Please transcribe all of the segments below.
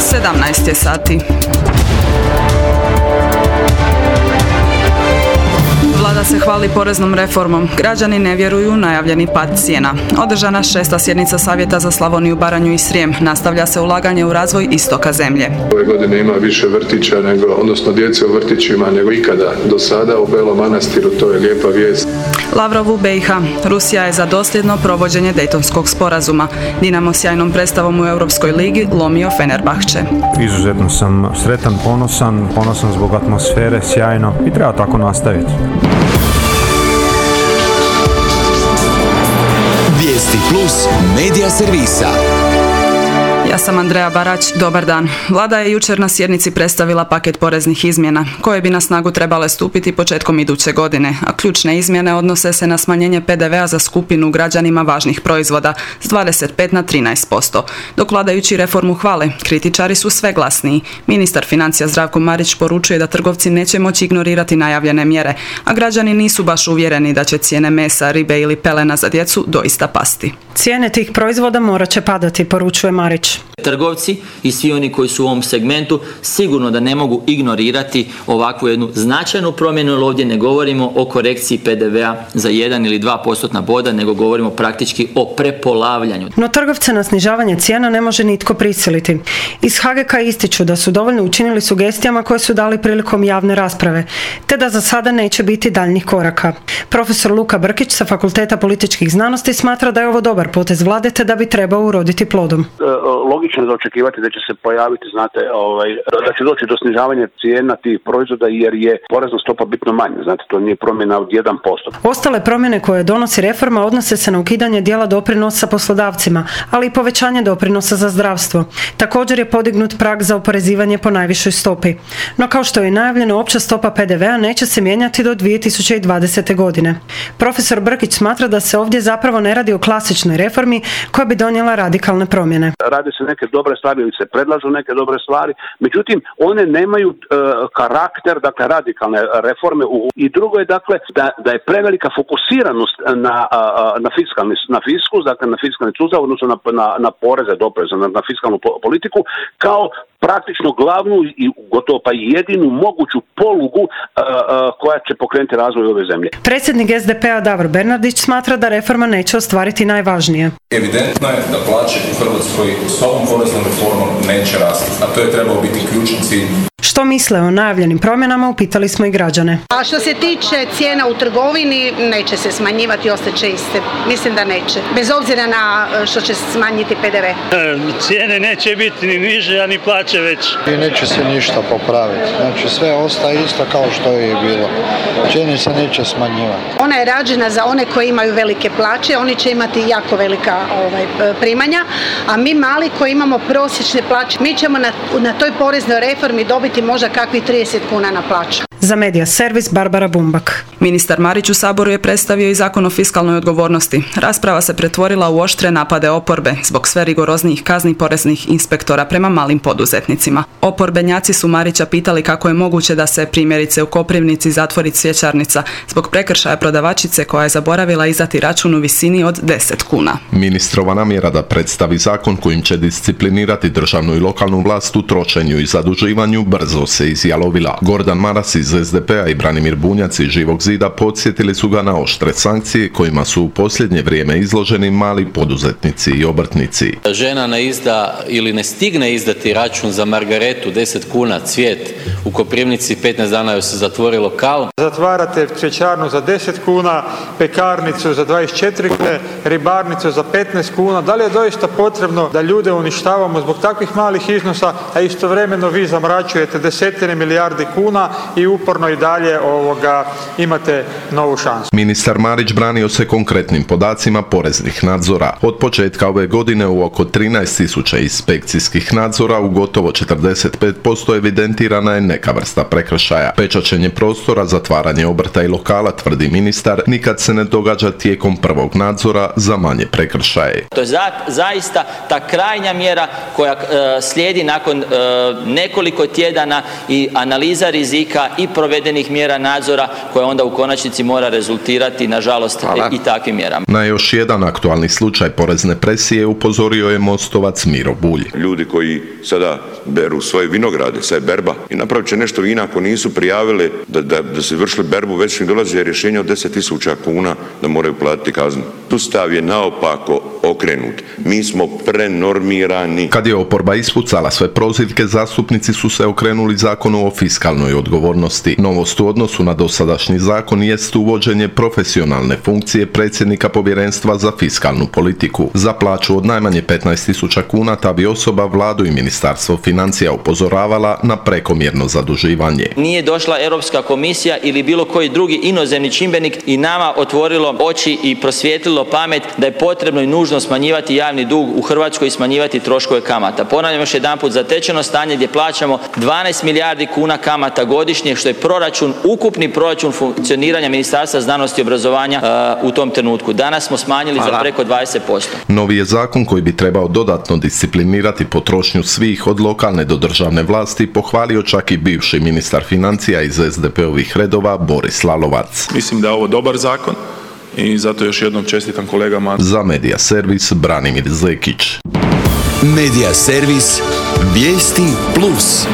17 je sati. Vlada se hvali poreznom reformom. Građani ne vjeruju u najavljeni pad cijena. Održana 6. sjednica Savjeta za Slavoniju, Baranju i Srijem. Nastavlja se ulaganje u razvoj istoka zemlje. Ove godine ima više vrtića, odnosno djece u vrtićima nego ikada do sada u Belom Manastiru. To je lijepa vijest. Lavrov u BiH. Rusija je za dosljedno provođenje Dejtonskog sporazuma. Dinamo sjajnom predstavom u Europskoj ligi lomio Fenerbahče. Izuzetno sam sretan, ponosan zbog atmosfere, sjajno i treba tako nastaviti. Vijesti plus medija servisa. Ja sam Andreja Barać, dobar dan. Vlada je jučer na sjednici predstavila paket poreznih izmjena, koje bi na snagu trebale stupiti početkom iduće godine, a ključne izmjene odnose se na smanjenje PDV-a za skupinu građanima važnih proizvoda s 25 na 13%. Dok vladajući reformu hvale, kritičari su sve glasniji. Ministar financija Zdravko Marić poručuje da trgovci neće moći ignorirati najavljene mjere, a građani nisu baš uvjereni da će cijene mesa, ribe ili pelena za djecu doista pasti. Cijene tih proizvoda morat će padati, poručuje Marić. Trgovci i svi oni koji su u ovom segmentu sigurno da ne mogu ignorirati ovakvu jednu značajnu promjenu, jer ovdje ne govorimo o korekciji PDV-a za 1 ili 2% boda, nego govorimo praktički o prepolavljanju. No trgovce na snižavanje cijena ne može nitko prisiliti. Iz HGK ističu da su dovoljno učinili sugestijama koje su dali prilikom javne rasprave, te da za sada neće biti daljnjih koraka. Profesor Luka Brkić sa Fakulteta političkih znanosti smatra da je ovo dobar potez vlade, te da bi trebao uroditi plodom. Logično je za očekivati da će se pojaviti, da će doći do snižavanja cijena tih proizvoda jer je porezna stopa bitno manja. To nije promjena od 1%. Ostale promjene koje donosi reforma odnose se na ukidanje dijela doprinosa poslodavcima, ali i povećanje doprinosa za zdravstvo. Također je podignut prag za oporezivanje po najvišoj stopi. No kao što je najavljeno, opća stopa PDV-a neće se mijenjati do 2020. godine. Profesor Brkić smatra da se ovdje zapravo ne radi o klasičnoj reformi koja bi donijela radikalne promjene. Rade se neke dobre stvari ili se predlažu neke dobre stvari, međutim one nemaju karakter, radikalne reforme. I drugo je da je prevelika fokusiranost na fiskus, na fiskalni sustav, odnosno na poreze, dopreze, na fiskalnu politiku kao praktično glavnu i gotovo pa jedinu moguću polugu koja će pokrenuti razvoj ove zemlje. Predsjednik SDP-a Davor Bernardić smatra da reforma neće ostvariti najvažnije. Evidentno je da plaće u Hrvatskoj s ovom poreznom reformom neće rasti, a to je trebao biti ključni cilj. Što misle o najavljenim promjenama, upitali smo i građane. A što se tiče cijena u trgovini, neće se smanjivati, ostaće iste. Mislim da neće. Bez obzira na što će se smanjiti PDV. Cijene neće biti ni niže, a ni plaće već. I neće se ništa popraviti. Sve ostaje isto kao što je bilo. Cijene se neće smanjivati. Ona je rađena za one koji imaju velike plaće, oni će imati jako velika primanja, a mi mali koji imamo prosječne plaće, mi ćemo na toj poreznoj reformi dobiti možda kakvih 30 kuna na plaću. Za Medija servis Barbara Bumbak. Ministar Marić u Saboru je predstavio i Zakon o fiskalnoj odgovornosti. Rasprava se pretvorila u oštre napade oporbe zbog sve rigoroznijih kazni poreznih inspektora prema malim poduzetnicima. Oporbenjaci su Marića pitali kako je moguće da se primjerice u Koprivnici zatvori cvjećarnica zbog prekršaja prodavačice koja je zaboravila izdati račun u visini od 10 kuna. Ministrova namjera da predstavi zakon kojim će disciplinirati državnu i lokalnu vlast u trošenju i zaduživanju brzo se izjalovila. Gordan Maras iz SDP-a i Branimir Bunjac iz Živog zida podsjetili su ga na oštre sankcije kojima su u posljednje vrijeme izloženi mali poduzetnici i obrtnici. Žena ne izda ili ne stigne izdati račun za margaretu 10 kuna cvijet u Koprivnici, 15 dana joj se zatvori lokal. Zatvarate cvjećarnu za 10 kuna, pekarnicu za 24 kune, ribarnicu za 15 kuna. Da li je doista potrebno da ljude uništavamo zbog takvih malih iznosa, a istovremeno vi zamračujete desetine milijardi kuna i uporno i dalje imate novu šansu. Ministar Marić branio se konkretnim podacima poreznih nadzora. Od početka ove godine u oko 13.000 inspekcijskih nadzora u gotovo 45% evidentirana je neka vrsta prekršaja. Pečaćenje prostora, zatvaranje obrta i lokala, tvrdi ministar, nikad se ne događa tijekom prvog nadzora za manje prekršaje. To je zaista ta krajnja mjera koja slijedi nakon nekoliko tjedana i analiza rizika i provedenih mjera nadzora koja onda u konačnici mora rezultirati, nažalost, i takvim mjerama. Na još jedan aktualni slučaj porezne presije upozorio je mostovac Miro Bulj. Ljudi koji sada beru svoje vinograde, sad je berba i napravit će nešto vina ako nisu prijavili da su vršili berbu, već im dolaze rješenje od 10.000 kuna da moraju platiti kaznu. Sustav je naopako okrenut. Mi smo prenormirani. Kad je oporba ispucala sve prozivke, zastupnici su se okrenuli Zakonu o fiskalnoj odgovornosti. Novost u odnosu na dosadašnji zakon jest uvođenje profesionalne funkcije predsjednika Povjerenstva za fiskalnu politiku. Za plaću od najmanje 15.000 kuna ta bi osoba Vladu i Ministarstvo financija upozoravala na prekomjerno zaduživanje. Nije došla Europska komisija ili bilo koji drugi inozemni čimbenik i nama otvorilo oči i prosvijetlilo pamet da je potrebno i nužno smanjivati javni dug u Hrvatskoj i smanjivati troškove kamata. Ponavljam još jedanput, zatečeno stanje gdje plaćamo 12 milijardi kuna kamata godišnje, što je ukupni proračun funkcioniranja Ministarstva znanosti i obrazovanja u tom trenutku. Danas smo smanjili za preko 20%. Novi je zakon koji bi trebao dodatno disciplinirati potrošnju svih od lokalne do državne vlasti, pohvalio čak i bivši ministar financija iz SDP-ovih redova Boris Lalovac. Mislim da je ovo dobar zakon i zato još jednom čestitam kolegama. Za Medija Servis Branimir Zekić. Medija Servis, vijesti plus.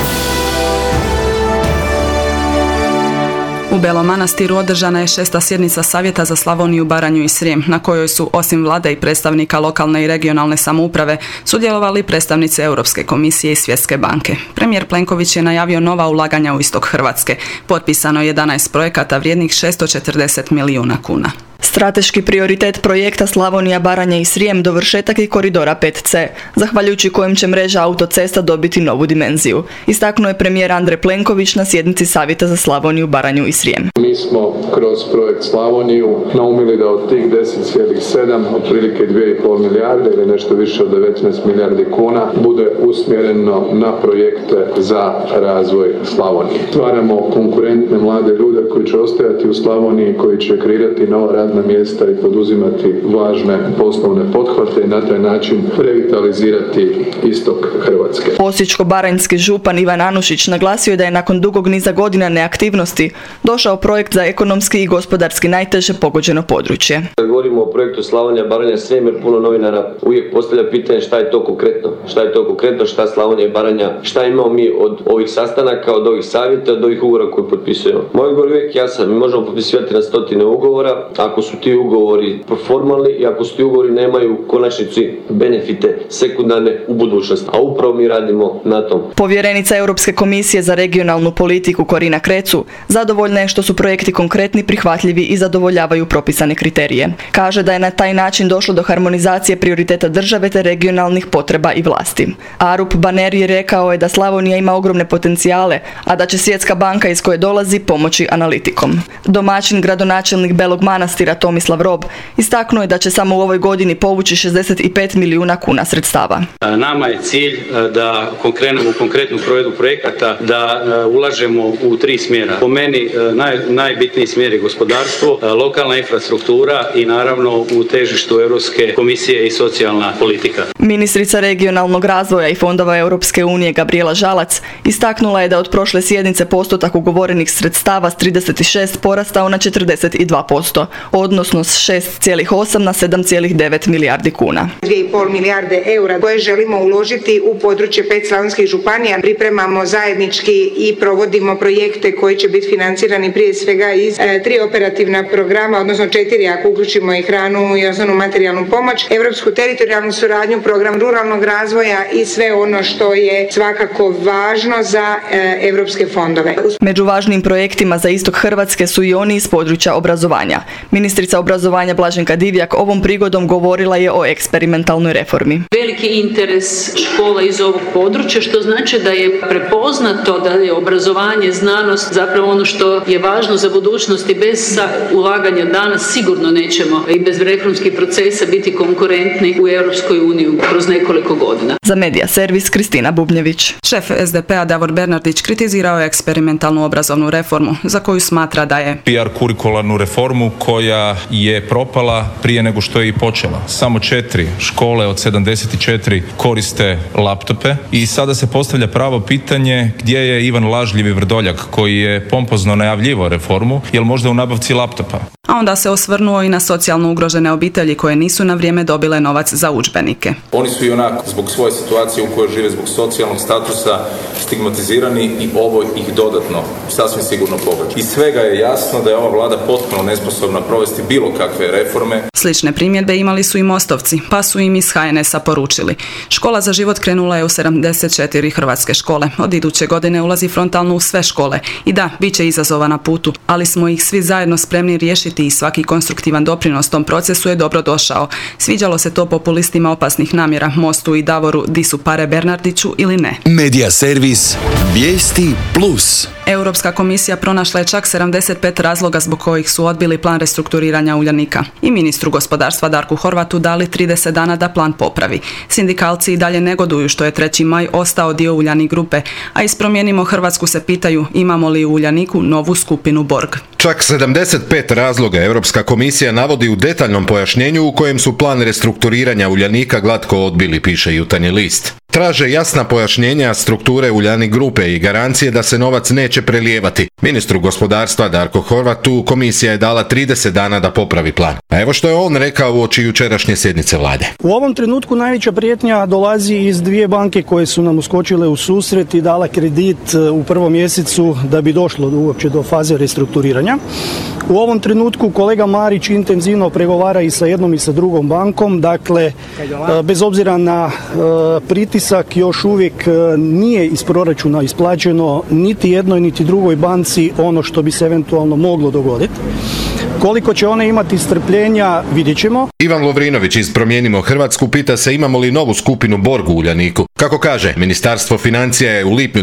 U Belom Manastiru održana je 6. sjednica Savjeta za Slavoniju, Baranju i Srijem, na kojoj su osim vlade i predstavnika lokalne i regionalne samouprave sudjelovali predstavnici Europske komisije i Svjetske banke. Premijer Plenković je najavio nova ulaganja u istok Hrvatske. Potpisano je 11 projekata vrijednih 640 milijuna kuna. Strateški prioritet projekta Slavonija, Baranja i Srijem dovršetak je koridora 5C, zahvaljujući kojem će mreža autocesta dobiti novu dimenziju. Istaknuo je premijer Andrej Plenković na sjednici Savjeta za Slavoniju, Baranju i Srijem. Mi smo kroz projekt Slavoniju naumili da od tih 10,7 otprilike 2,5 milijarde ili nešto više od 19 milijardi kuna bude usmjereno na projekte za razvoj Slavonije. Stvaramo konkurentne mlade ljude koji će ostajati u Slavoniji, koji će kreirati nova radna mjesta i poduzimati važne poslovne pothvate i na taj način revitalizirati istok Hrvatske. Osječko-baranjski župan Ivan Anušić naglasio je da je nakon dugog niza godina neaktivnosti došao projekt za ekonomski i gospodarski najteže pogođeno područje. Kad govorimo o projektu Slavonija, Baranja, Srijem, jer puno novinara uvijek postavlja pitanje šta je to konkretno. Šta je to konkretno, šta Slavonija i Baranja, šta imamo mi od ovih sastanaka, od ovih savjeta, od ovih ugovora koje potpisujemo. Moj ugovor uvijek jasan, mi možemo potpisivati na stotine ugovora, ako su ti ugovori formalni i ako su ti ugovori nemaju u konačnici benefite sekundarne u budućnosti. A upravo mi radimo na tom. Povjerenica Europske komisije za regionalnu politiku Corina Crețu zadovoljna je što su projekti konkretni, prihvatljivi i zadovoljavaju propisane kriterije. Kaže da je na taj način došlo do harmonizacije prioriteta države te regionalnih potreba i vlasti. Arup Baneri rekao je da Slavonija ima ogromne potencijale, a da će Svjetska banka iz koje dolazi pomoći analitikom. Domaćin gradonačelnik Belog Manastira Tomislav Rob istaknuo je da će samo u ovoj godini povući 65 milijuna kuna sredstava. Nama je cilj da krenemo u konkretnu provedbu projekata, da ulažemo u 3 smjera. Po meni najbitniji smjer je gospodarstvo, lokalna infrastruktura i naravno u težištu Europske komisije i socijalna politika. Ministrica regionalnog razvoja i fondova Europske unije Gabriela Žalac istaknula je da od prošle sjednice postotak ugovorenih sredstava s 36 porastao na 42%, odnosno s 6,8 na 7,9 milijardi kuna. 2,5 milijarde eura koje želimo uložiti u područje 5 slavonskih županija. Pripremamo zajednički i provodimo projekte koji će biti financirani prije svega iz 3 operativna programa, odnosno 4 ako uključimo i hranu i osnovnu materijalnu pomoć, europsku teritorijalnu suradnju, program ruralnog razvoja i sve ono što je svakako važno za europske fondove. Među važnim projektima za istok Hrvatske su i oni iz područja obrazovanja. Ministrica obrazovanja Blaženka Divjak ovom prigodom govorila je o eksperimentalnoj reformi. Veliki interes škola iz ovog područja, što znači da je prepoznato da je obrazovanje, znanost zapravo ono što je važno za budućnost i bez ulaganja danas sigurno nećemo i bez reformskih procesa biti konkurentni u Europskoj uniji kroz nekoliko godina. Za Medija Servis Kristina Bubnjević. Šef SDP-a Davor Bernardić kritizirao je eksperimentalnu obrazovnu reformu za koju smatra da je PR kurikularnu reformu koja koja je propala prije nego što je i počela. Samo 4 škole od 74 koriste laptope i sada se postavlja pravo pitanje gdje je Ivan Lažljivi Vrdoljak koji je pompozno najavljivao reformu, jel možda u nabavci laptopa? A onda se osvrnuo i na socijalno ugrožene obitelji koje nisu na vrijeme dobile novac za udžbenike. Oni su i onako zbog svoje situacije u kojoj žive, zbog socijalnog statusa stigmatizirani i ovo ih dodatno sasvim sigurno pogađa. Iz svega je jasno da je ova vlada potpuno nesposobna provesti bilo kakve reforme. Slične primjedbe imali su i Mostovci, pa su im iz HNS-a poručili. Škola za život krenula je u 74 hrvatske škole. Od iduće godine ulazi frontalno u sve škole. I da, bit će izazova na putu, ali smo ih svi zajedno spremni riješiti i svaki konstruktivan doprinos tom procesu je dobro došao. Sviđalo se to populistima opasnih namjera, Mostu i Davoru, di su pare Bernardiću ili ne. Medija servis Vijesti Plus. Europska komisija pronašla je čak 75 razloga zbog kojih su odbili plan restrukturiranja Uljanika. I ministru gospodarstva Darku Horvatu dali 30 dana da plan popravi. Sindikalci i dalje negoduju što je 3. maj ostao dio Uljanik grupe, a iz Promijenimo Hrvatsku se pitaju imamo li u Uljaniku novu skupinu Borg. Čak 75 razloga Europska komisija navodi u detaljnom pojašnjenju u kojem su plan restrukturiranja Uljanika glatko odbili, piše Jutarnji list. Traže jasna pojašnjenja strukture Uljanik grupe i garancije da se novac neće prelijevati. Ministru gospodarstva Darku Horvatu komisija je dala 30 dana da popravi plan. A evo što je on rekao uoči jučerašnje sjednice vlade. U ovom trenutku najveća prijetnja dolazi iz 2 banke koje su nam uskočile u susret i dala kredit u 1. mjesecu da bi došlo uopće do faze restrukturiranja. U ovom trenutku kolega Marić intenzivno pregovara i sa jednom i sa drugom bankom, dakle bez obzira na pritisak još uvijek nije iz proračuna isplaćeno niti jednoj niti drugoj banci ono što bi se eventualno moglo dogoditi. Koliko će one imati strpljenja, vidjet ćemo. Ivan Lovrinović iz Promijenimo Hrvatsku pita se imamo li novu skupinu Borg u Uljaniku. Kako kaže, Ministarstvo financija je u lipnju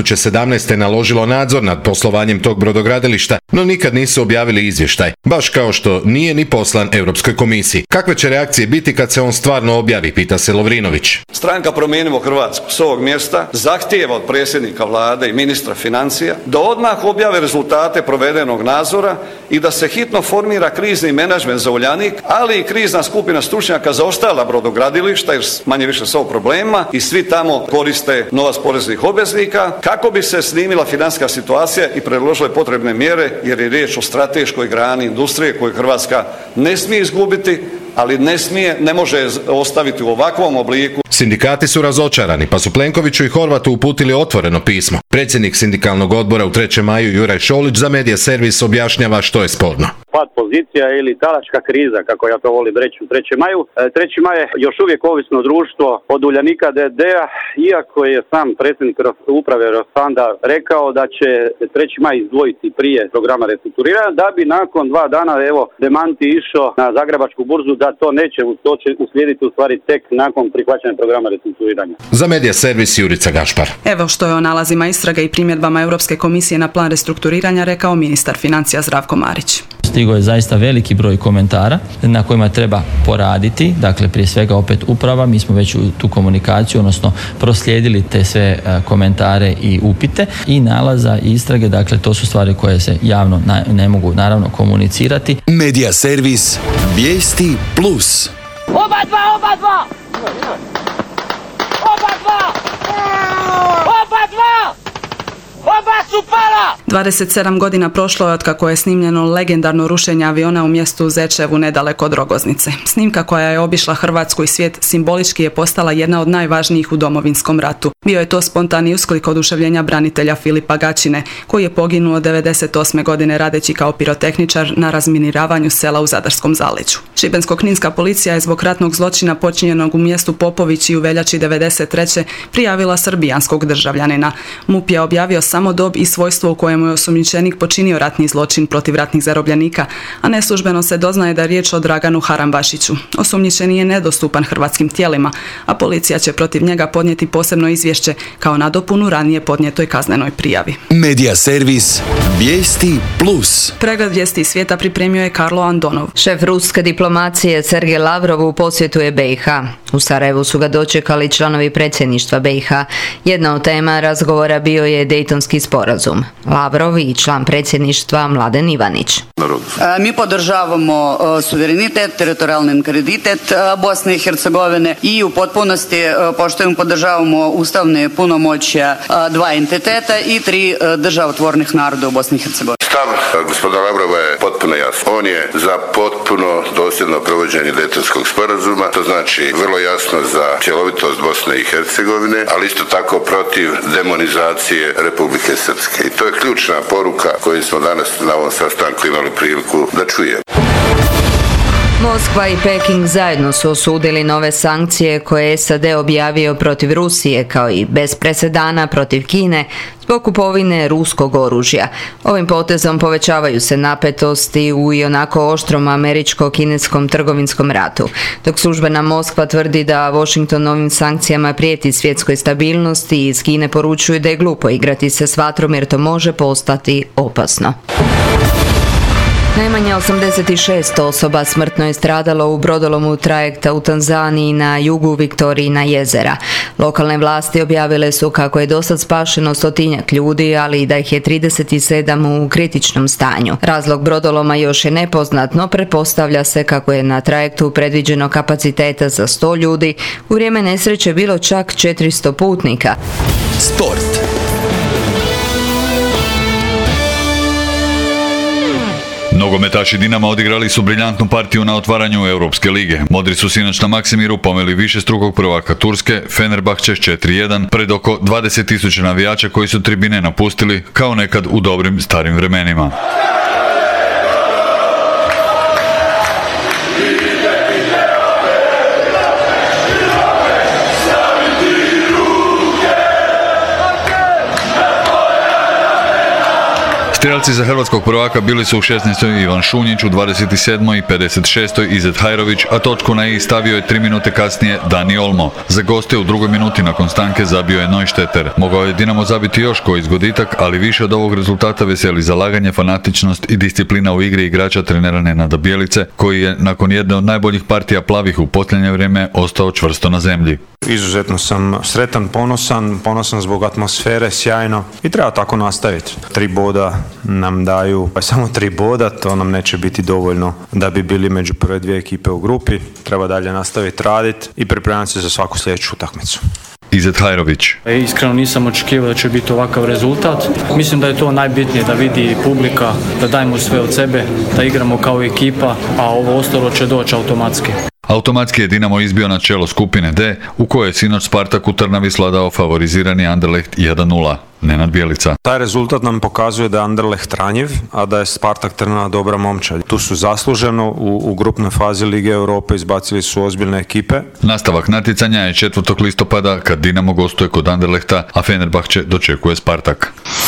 2017. naložilo nadzor nad poslovanjem tog brodogradilišta, no nikad nisu objavili izvještaj, baš kao što nije ni poslan Europskoj komisiji. Kakve će reakcije biti kad se on stvarno objavi, pita se Lovrinović. Stranka Promijenimo Hrvatsku s ovog mjesta zahtijeva od predsjednika vlade i ministra financija da odmah objave rezultate provedenog nadzora i da se hitno formira krizni menadžment za Uljanik, ali i krizna skupina stručnjaka za ostala brodogradilišta jer manje više s ovog problema i svi tamo koriste novac poreznih obveznika kako bi se snimila financijska situacija i predložile potrebne mjere jer je riječ o strateškoj grani industrije koju Hrvatska ne smije izgubiti, ali ne može ostaviti u ovakvom obliku. Sindikati su razočarani, pa su Plenkoviću i Horvatu uputili otvoreno pismo. Predsjednik sindikalnog odbora u 3. maju Juraj Šolić za Medija servis objašnjava što je sporno. Pad pozicija ili talačka kriza, kako ja to volim reći u 3. maju. 3. maj je još uvijek ovisno društvo od Uljanika d.d.-a, iako je sam predsjednik uprave Rosanda rekao da će 3. maj izdvojiti prije programa restrukturiranja, da bi nakon 2 dana, demanti išao na Zagrebačku burzu da to neće, to će uslijediti u stvari tek nakon prihvaćanja programa restrukturiranja. Za Medija servis Jurica Gašpar. Evo što je o nalazima istrage i primjedbama Europske komisije na plan restrukturiranja rekao ministar financija Zdravko Marić. Stigao je zaista veliki broj komentara na kojima treba poraditi, dakle prije svega opet uprava, mi smo već u tu komunikaciju, odnosno proslijedili te sve komentare i upite i nalaza i istrage, dakle to su stvari koje se javno ne mogu naravno komunicirati. Medija servis Vijesti Plus. Oba dva! 27 godina prošlo je od kako je snimljeno legendarno rušenje aviona u mjestu Zečevu nedaleko od Rogoznice. Snimka koja je obišla Hrvatsku i svijet simbolički je postala jedna od najvažnijih u Domovinskom ratu. Bio je to spontani usklik oduševljenja branitelja Filipa Gačine, koji je poginuo 98. godine radeći kao pirotehničar na razminiravanju sela u Zadarskom zaleđu. Šibensko-kninska policija je zbog ratnog zločina počinjenog u mjestu Popović i u veljači 93. prijavila srbijanskog državljanina. MUP je objavio samo dob i svojstvo u kojemu je osumnjičenik počinio ratni zločin protiv ratnih zarobljenika, a neslužbeno se doznaje da je riječ o Draganu Harambašiću. Osumnjičeni je nedostupan hrvatskim tijelima, a policija će protiv njega podnijeti posebno izvješće kao nadopunu ranije podnijetoj kaznenoj prijavi. Medija servis Vijesti Plus. Pregled vijesti svijeta pripremio je Karlo Andonov. Šef ruske diplomacije Sergej Lavrov u posjetu je BiH. U Sarajevu su ga dočekali članovi predsjedništva BiH. Jedna od tema razgovora bio je Dejtonski sporazum. Lavrov Lavrov i član predsjedništva Mladen Ivanić. Mi podržavamo suverenitet, teritorijalni integritet Bosne i Hercegovine i u potpunosti poštujemo, podržavamo ustavne punomoćja dva entiteta i tri državotvornih naroda u Bosni i Hercegovini. Stav gospodina Lavrova je potpuno jasan. On je za potpuno dosljedno provođenje Daytonskog sporazuma, to znači vrlo jasno za cjelovitost Bosne i Hercegovine, ali isto tako protiv demonizacije Republike Srpske. I to je ključna poruka koju smo danas na ovom sastanku imali priliku da čujemo. Moskva i Peking zajedno su osudili nove sankcije koje je SAD objavio protiv Rusije, kao i bez presedana protiv Kine zbog kupovine ruskog oružja. Ovim potezom povećavaju se napetosti u ionako oštrom američko-kineskom trgovinskom ratu, dok službena Moskva tvrdi da Washington ovim sankcijama prijeti svjetskoj stabilnosti i iz Kine poručuju da je glupo igrati se s vatrom jer to može postati opasno. Najmanje 86 osoba smrtno je stradalo u brodolomu trajekta u Tanzaniji na jugu Viktorijina jezera. Lokalne vlasti objavile su kako je dosad spašeno 100-tinjak ljudi, ali i da ih je 37 u kritičnom stanju. Razlog brodoloma još je nepoznat, no pretpostavlja se kako je na trajektu predviđeno kapaciteta za 100 ljudi, u vrijeme nesreće bilo čak 400 putnika. Sport. Nogometaši Dinama odigrali su briljantnu partiju na otvaranju Europske lige. Modri su sinoć na Maksimiru pomeli višestrukog prvaka Turske, Fenerbahče 4-1, pred oko 20.000 navijača koji su tribine napustili kao nekad u dobrim starim vremenima. Strelci za hrvatskog prvaka bili su u 16. Ivan Šunjić, u 27. i 56. Izet Hajrović, a točku na i stavio je 3 minute kasnije Dani Olmo. Za goste u drugoj minuti nakon stanke zabio je Neušteter. Mogao je Dinamo zabiti još koji zgoditak, ali više od ovog rezultata veseli zalaganje, fanatičnost i disciplina u igri igrača trenera Nenada Bjelice, koji je nakon jedne od najboljih partija plavih u posljednje vrijeme ostao čvrsto na zemlji. Izuzetno sam sretan, ponosan zbog atmosfere, sjajno i treba tako nastaviti. 3 boda nam daju, samo 3 boda, to nam neće biti dovoljno da bi bili među prve 2 ekipe u grupi. Treba dalje nastaviti raditi i pripremati se za svaku sljedeću utakmicu. Izet Hajrović. Iskreno nisam očekivao da će biti ovakav rezultat. Mislim da je to najbitnije, da vidi publika, da dajemo sve od sebe, da igramo kao ekipa, a ovo ostalo će doći automatski. Automatski je Dinamo izbio na čelo skupine D, u kojoj je sinoć Spartak u Trnavi svladao favorizirani Anderlecht 1-0. Nenad Bjelica. Taj rezultat nam pokazuje da je Anderlecht ranjiv, a da je Spartak Trnava dobra momčad. Tu su zasluženo u grupnoj fazi Lige Europe izbacili su ozbiljne ekipe. Nastavak natjecanja je 4. listopada kad Dinamo gostuje kod Anderlechta, a Fenerbahče dočekuje Spartak.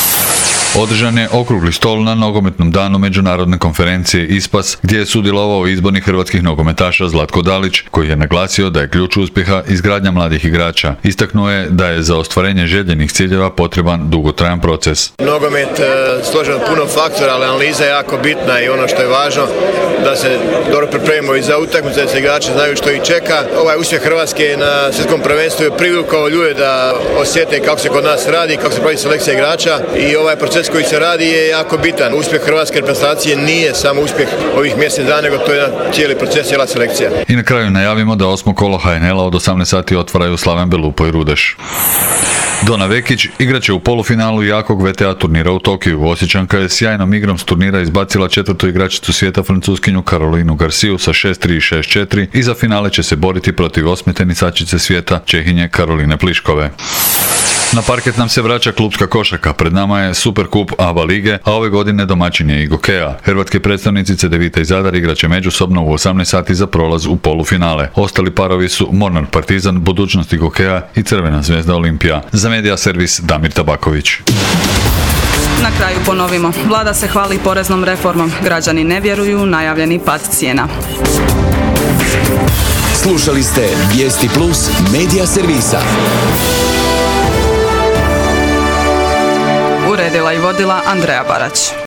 Održan je okrugli stol na nogometnom danu međunarodne konferencije ISPAS, gdje je sudjelovao izbornik hrvatskih nogometaša Zlatko Dalić, koji je naglasio da je ključ uspjeha izgradnja mladih igrača. Istaknuo je da je za ostvarenje željenih ciljeva potreban dugotrajan proces. Nogomet složen od puno faktora, ali analiza je jako bitna i ono što je važno da se dobro pripremimo i za utakmice, da se igrači znaju što ih čeka. Ovaj uspjeh Hrvatske na svjetskom prvenstvu je privukao ljude da osjete kako se kod nas radi, kako se pravi selekcija igrača i ovaj proces koji se radi je jako bitan. Uspjeh hrvatske reprezentacije nije samo uspjeh ovih mjesec dana, nego to je cijeli proces, cijela selekcija. I na kraju najavimo da 8. kolo HNL-a od 18 sati otvaraju Slaven Belupo i Rudeš. Dona Vekić igraće u polufinalu jakog VTA turnira u Tokiju. Osječanka je sjajnom igrom s turnira izbacila 4. igračicu svijeta Francuskinju Karolinu Garciju sa 6-3 i 6-4 i za finale će se boriti protiv 8. tenisačice svijeta Čehinje Karoline Pliškove. Na parket nam se vraća klupska košarka. Pred nama je Superkup ABA lige, a ove godine domaćin je i Gokea. Hrvatski predstavnici Cedevita i Zadar igraće međusobno u 18 sati za prolaz u polufinale. Ostali parovi su Mornar Partizan, budućnosti Gokea i Crvena zvezda Olimpija. Za Medija servis Damir Tabaković. Na kraju ponovimo. Vlada se hvali poreznom reformom. Građani ne vjeruju, najavljeni pad cijena. Slušali ste Vijesti Plus Medija servisa. Uredila i vodila Andreja Barać.